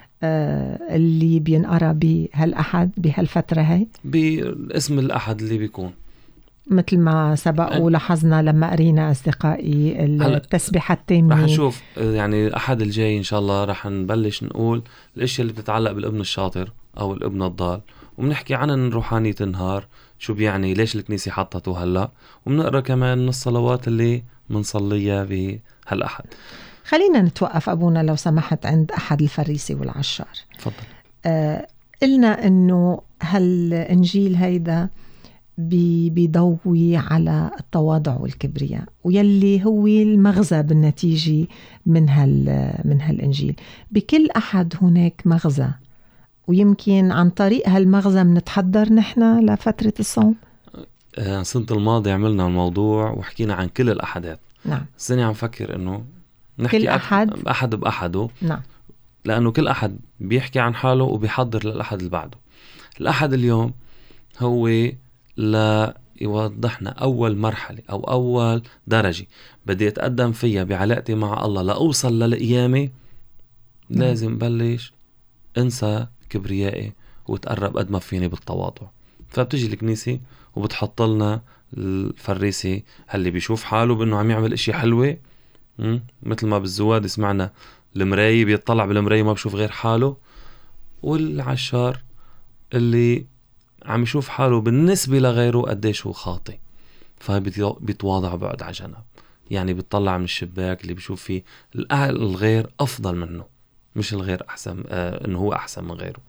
اللي بينقرأ بهالأحد بهالفترة هاي باسم الأحد اللي بيكون مثل ما سبق ولاحظنا لما قرينا أصدقائي التسبيحة التامة. رح نشوف يعني الأحد الجاي إن شاء الله رح نبلش نقول الاشياء اللي بتتعلق بالابن الشاطر أو الابن الضال، وبنحكي عن روحانية النهار شو بيعني، ليش الكنيسة حطته هلا، وبنقرأ كمان من الصلوات اللي منصليها بهالأحد. خلينا نتوقف أبونا لو سمحت عند أحد الفريسي والعشار. تفضل. قلنا إنه هالإنجيل هيدا بيضوي على التواضع والكبرياء، ويلي هو المغزى بالنتيجة من هالإنجيل. بكل أحد هناك مغزى، ويمكن عن طريق هالمغزى منتحضر نحن لفترة الصوم. السنة الماضية عملنا الموضوع وحكينا عن كل الأحدات. نعم. السنة عم فكر إنه نحكي كل أحد بأحده. نعم. لأنه كل أحد بيحكي عن حاله وبيحضر للأحد اللي بعده. الأحد اليوم هو لا يوضحنا أول مرحلة أو أول درجة بدي أتقدم فيها بعلاقتي مع الله لأوصل للقيامة. لازم بلش انسى كبريائي وتقرب قد ما فيني بالتواضع. فبتجي الكنيسة وبتحط لنا الفريسي اللي بيشوف حاله بأنه عم يعمل اشي حلوة، مثل ما بالزواد سمعنا المراية بيطلع بالمراية ما بشوف غير حاله، والعشار اللي عم يشوف حاله بالنسبة لغيره قديش هو خاطئ، فبيتواضع بعد على جنب. يعني بيطلع من الشباك اللي بيشوف فيه الغير أفضل منه، مش الغير أحسن، إنه هو أحسن من غيره.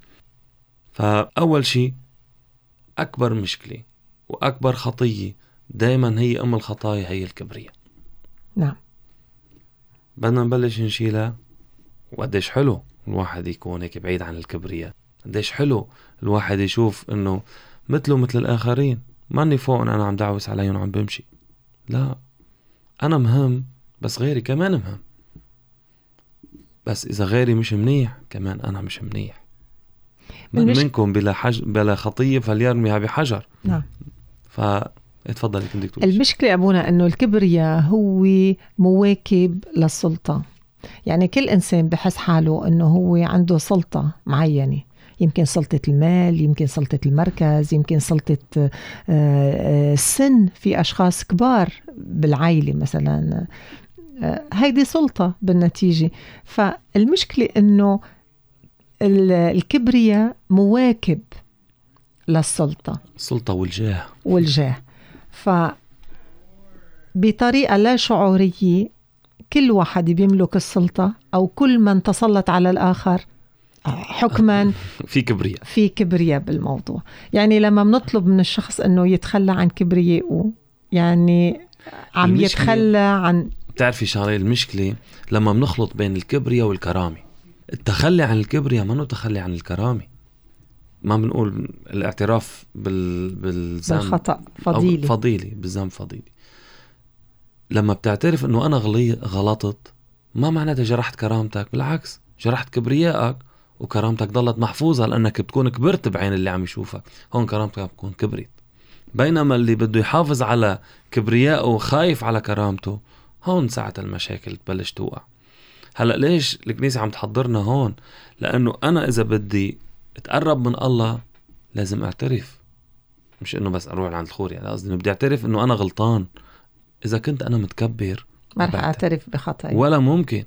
فأول شيء أكبر مشكلة وأكبر خطية دايما هي أم الخطايا هي الكبرياء. نعم. بدنا نبلش نشيلها. وقديش حلو الواحد يكون هيك بعيد عن الكبرياء، قديش حلو الواحد يشوف إنه مثله مثل الآخرين، ماني فوق أنا عم دعوس عليهم وعم بمشي. لا، أنا مهم بس غيري كمان مهم. بس إذا غيري مش منيح كمان أنا مش منيح. من منكم بلا خطية فليرميها بحجر. نعم. اتفضل كنت بدك تقول. المشكلة أبونا أنه الكبرياء هو مواكب للسلطة. يعني كل إنسان بحس حاله أنه هو عنده سلطة معينة، يمكن سلطة المال، يمكن سلطة المركز، يمكن سلطة السن. في أشخاص كبار بالعائلة مثلا هيدي سلطة بالنتيجة. فالمشكلة أنه الكبرياء مواكب للسلطة، السلطة والجاه. فبطريقة لا شعورية كل واحد بيملك السلطة، أو كل من تسلط على الآخر حكما في كبرياء بالموضوع. يعني لما بنطلب من الشخص أنه يتخلى عن كبرياءه، يعني عم يتخلى عن. بتعرفي شغلة، المشكلة لما بنخلط بين الكبرياء والكرامة. التخلي عن الكبرياء ما تخلي عن الكرامة. ما بنقول الاعتراف بالخطأ فضيلة بالذنب فضيلي. لما بتعترف انه انا غلطت، ما معناتها جرحت كرامتك، بالعكس جرحت كبريائك، وكرامتك ضلت محفوظة لانك بتكون كبرت بعين اللي عم يشوفك. هون كرامتك بتكون كبرت. بينما اللي بده يحافظ على كبريائه وخايف على كرامته، هون ساعة المشاكل تبلش توقع. هلأ ليش الكنيسة عم تحضرنا هون؟ لأنه أنا إذا بدي اتقرب من الله لازم اعترف، مش إنه بس أروح عند الخور. يعني قصدي إنه بدي اعترف إنه أنا غلطان. إذا كنت أنا متكبر ما رح أعترف بخطأي، ولا ممكن.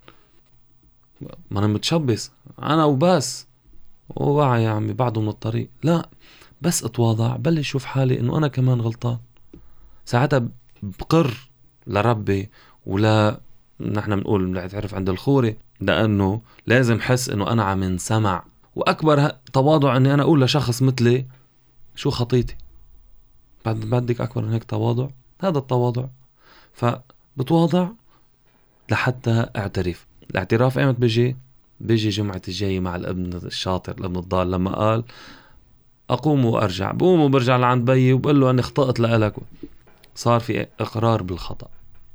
ما أنا متشبس أنا وبس، ووعي يا عمي بعده من الطريق. لا، بس اتواضع، بلش شوف حالي إنه أنا كمان غلطان. ساعتها بقر لربي، ولا نحن بنقول نعترف عند الخوري، لأنه لازم حس إنه أنا عم نسمع. وأكبر تواضع إني أنا أقول لشخص مثلي شو خطيتي. بدك أكبر من هيك تواضع؟ هذا التواضع. فبتواضع لحتى اعترف. الاعتراف ايمت بيجي جمعة الجاي مع الابن الشاطر، الابن الضال، لما قال أقوم وأرجع. بقوم وبرجع لعند بيي وبقول له أني خطأت لألك. صار في إقرار بالخطأ.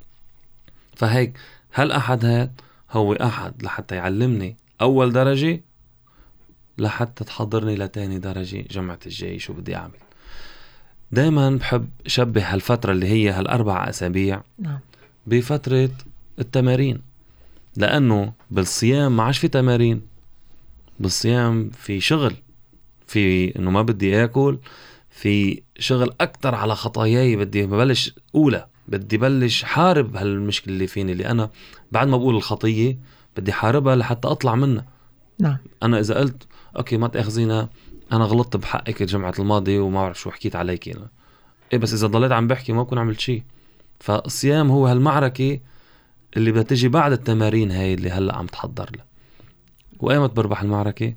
فهيك هالأحد هاد هو أحد لحتى يعلمني أول درجة، لحتى تحضرني لتاني درجة جمعة الجاي شو بدي أعمل. دايما بحب شبه هالفترة اللي هي هالأربع أسابيع بفترة التمارين، لأنه بالصيام ما عاش في تمارين. بالصيام في شغل، في إنه ما بدي أكل، في شغل أكتر على خطاياي. بدي ببلش بدي بلش حارب هالمشكلة اللي فيني، اللي أنا بعد ما بقول الخطية بدي حاربها لحتى أطلع منها. نعم. أنا إذا قلت أوكي ما تأخذينا، أنا غلطت بحقك الجمعة الماضية وما أعرف شو حكيت عليك أنا. بس إذا ضليت عم بحكي ما بكون عملت شيء. فالصيام هو هالمعركة اللي بدها تجي بعد التمارين هاي اللي هلأ عم تحضر لها. وأيمت بربح المعركة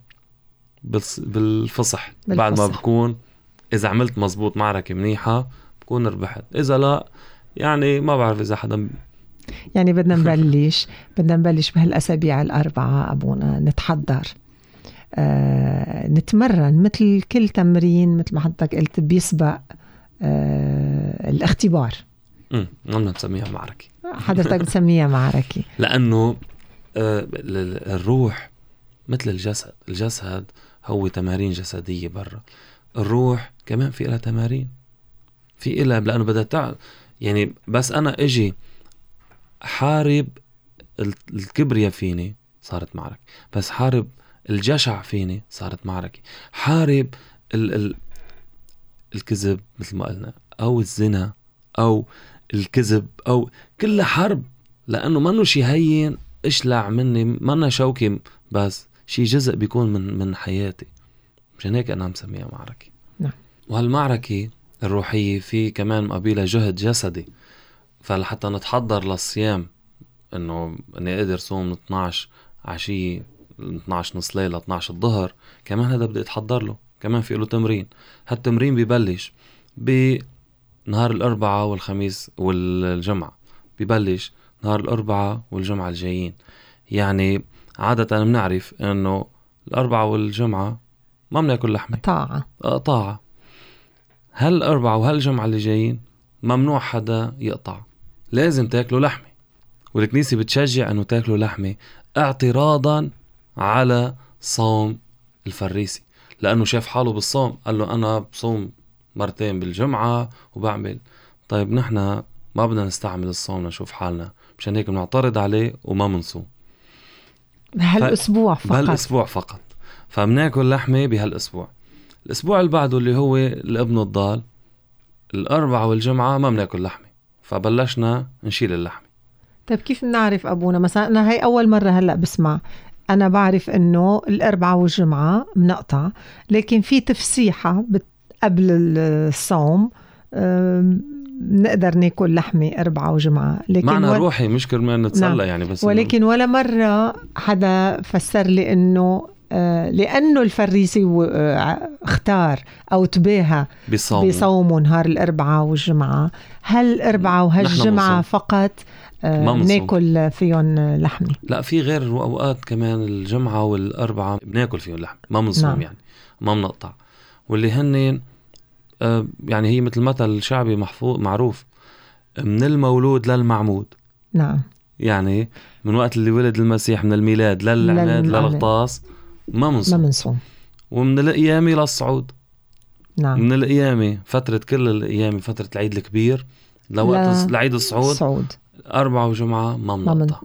بالفصح. بعد ما بكون إذا عملت مزبوط معركة منيحة بكون ربحت، إذا لا يعني ما بعرف إذا حدا. يعني بدنا نبلش بهالأسابيع الأربعة أبونا، نتحضر، نتمرن. مثل كل تمرين مثل ما حضرتك قلت بيسبق الاختبار. نحن نسميها معركة. حضرتك بتسميها معركة لأنه الروح مثل الجسد هو تمارين جسدية برا. الروح كمان في إلها تمارين، في إلها، لأنه بدأت يعني بس أنا أجي حارب الكبرياء فيني صارت معركة، بس حارب الجشع فيني صارت معركة، حارب الكذب مثل ما قلنا، أو الزنا، أو الكذب، أو كل حرب. لأنه منه شي هين اشلع مني، منه شوكي، بس شي جزء بيكون من حياتي. مشان هيك أنا مسميها معركة. نعم. وهالمعركة الروحية في كمان مقابلة جهد جسدي. فلحتى نتحضر للصيام، انه اني اقدر صوم 12 عشية، 12 نص ليلة، 12 الظهر، كمان هذا بدي اتحضر له، كمان في له تمرين. هالتمرين بيبلش بنهار الأربعاء والخميس والجمعة، بيبلش نهار الأربعاء والجمعة الجايين. يعني عادة بنعرف انه الأربعاء والجمعة ما بناكل لحمة، طاعة. هالأربعاء وهالجمعة اللي جايين ممنوع حدا يقطع، لازم تاكلوا لحمة. والكنيسة بتشجع انه تاكلوا لحمة اعتراضا على صوم الفريسي، لانه شاف حاله بالصوم. قال له انا بصوم مرتين بالجمعة وبعمل، طيب نحن ما بدنا نستعمل الصوم نشوف حالنا، مشان هيك بنعترض عليه وما منصوم بهالأسبوع فقط. بهالأسبوع فقط. فبناكل لحمة بهالأسبوع. الأسبوع اللي بعده اللي هو الابن الضال، الأربعة والجمعة ما بناكل لحمة، فبلشنا نشيل اللحمة. طيب كيف بنعرف أبونا؟ مثلا أنا هاي أول مرة هلأ بسمع، أنا بعرف إنه الأربعة والجمعة بنقطع، لكن في تفسيحة قبل الصوم نقدر ناكل لحمة أربعة وجمعة، لكن معنى روحي مش كرمال نتسلى. نعم. يعني بس ولكن ولا مرة حدا فسر لي إنه لأنه الفريسي اختار أو تباهى بصومه نهار الأربعة والجمعة، هل الأربعة وهالجمعة فقط ناكل فيهم لحمة؟ لا، في غير أوقات كمان الجمعة والأربعة بناكل فيهم لحمة، ما منصوم. نعم. يعني ما منقطع. واللي هن يعني هي مثل مثل شعبي محفوظ معروف، من المولود للمعمود. نعم. يعني من وقت اللي ولد المسيح، من الميلاد للعماد للغطاس ما منصوم. ومن القيامة للصعود. نعم. من القيامة فترة كل القيامة، فترة العيد الكبير لوقت العيد الصعود. أربعة وجمعة ما منقطع.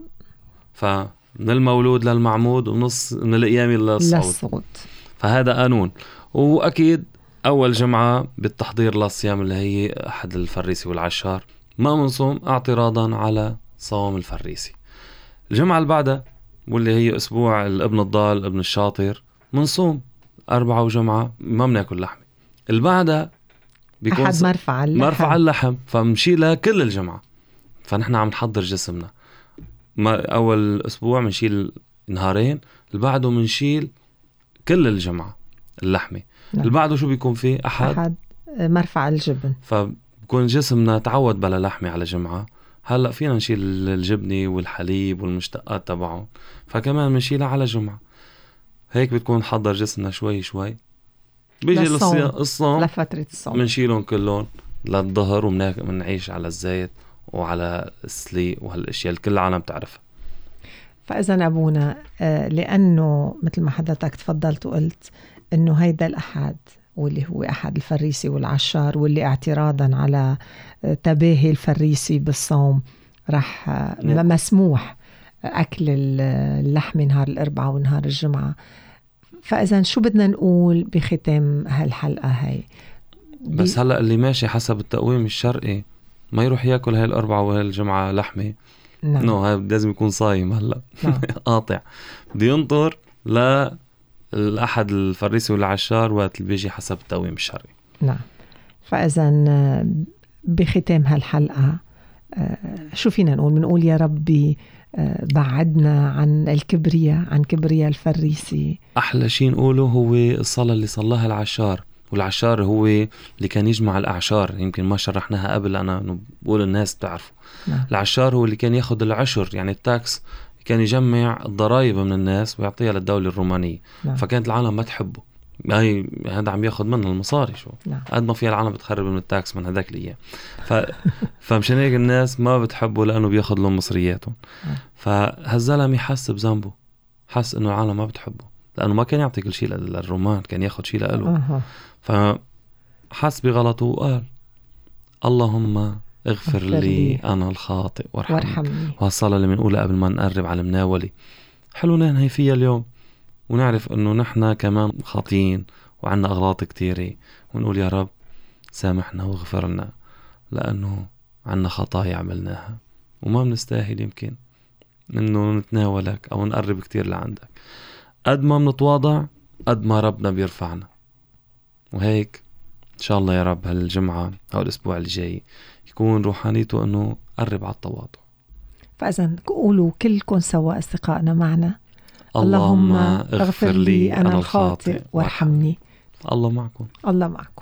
فمن المولود للمعمود، ونص من القيامة للصعود. فهذا قانون. وأكيد أول جمعة بالتحضير للصيام اللي هي أحد الفريسي والعشار ما منصوم اعتراضا على صوم الفريسي. الجمعة اللي بعدها واللي هي أسبوع الابن الضال ابن الشاطر منصوم أربعة وجمعة ما بناكل لحمة. اللي بعدها بيكون أحد مرفع اللحم، فمشيلها كل الجمعة. فنحن عم نحضر جسمنا. أول أسبوع منشيل نهارين، اللي بعده منشيل كل الجمعة اللحمة. نعم. اللي بعده شو بيكون فيه؟ أحد مرفع الجبن. فبكون جسمنا تعود بلا لحمة على جمعة. هلأ فينا نشيل الجبنة والحليب والمشتقات تبعهم، فكمان منشيلها على جمعة. هيك بتكون حضر جسمنا شوي شوي. بيجي الصوم لفترة الصوم منشيلهم كلهم للظهر، ومنعيش على الزيت وعلى السليق وهالاشياء اللي كل العالم تعرفها. فإذا أبونا لأنه مثل ما حضرتك تفضلت وقلت إنه هيدا الأحد واللي هو أحد الفريسي والعشار، واللي اعتراضا على تباهي الفريسي بالصوم رح مسموح أكل اللحم نهار الأربعة ونهار الجمعة. فإذا شو بدنا نقول بختام هالحلقة هاي؟ بس هلأ اللي ماشي حسب التقويم الشرقي ما يروح يأكل هاي الأربعة وهاي الجمعة لحمة. نعم. هاي لازم يكون صايم هلأ. نعم. قاطع. بده ينطر الأحد الفريسي والعشار وقت اللي بيجي حسب التقويم الشرعي. نعم. فإذا بختام هالحلقة شو فينا نقول؟ بنقول يا ربي بعدنا عن الكبرياء، عن كبرياء الفريسي. أحلى شيء نقوله هو الصلاة اللي صلاها العشار. والعشار هو اللي كان يجمع الأعشار، يمكن ما شرحناها قبل، أنا بقول الناس تعرفوا. نعم. العشار هو اللي كان ياخد العشر، يعني التاكس، كان يجمع الضرائب من الناس ويعطيها للدولة الرومانية. نعم. فكانت العالم ما تحبه، هذا عم ياخد منه المصاري. شو نعم. قد ما فيها العالم بتخرب من التاكس من هذاك الأيام. فمشان هيك الناس ما بتحبه لأنه بياخد لهم مصرياتهم. فهالزلمة حس بذنبه، حس إنه العالم ما بتحبه لأنه ما كان يعطي كل شيء للرومان، كان ياخد شيء لأله. فحس بغلطه وقال اللهم اغفر لي أنا الخاطئ وارحمني. وهالصلاة اللي بنقولها قبل ما نقرب على المناولة حلو ننهي فيها اليوم، ونعرف إنه نحن كمان خاطئين وعنا أغلاط كتيرة، ونقول يا رب سامحنا واغفر لنا، لأنه عنا خطايا عملناها وما بنستاهل يمكن إنه نتناولك أو نقرب كتير لعندك. قد ما بنتواضع قد ما ربنا بيرفعنا. وهيك إن شاء الله يا رب هالجمعة أو الأسبوع الجاي يكون روحانيته أنه قرب على التواضع. فإذا قولوا كلكم سوا أصدقائنا معنا اللهم اغفر لي أنا الخاطئ وارحمني. الله معكم. الله معكم.